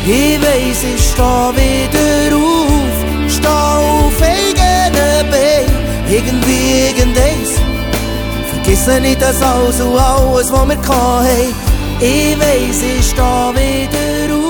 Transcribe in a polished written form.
Ich weiss, ich steh wieder auf, steh auf eigenen Beinen. Irgendwie, irgendeins, vergiss nicht das alles und alles, was wir hatten. Ich weiss, ich steh wieder auf.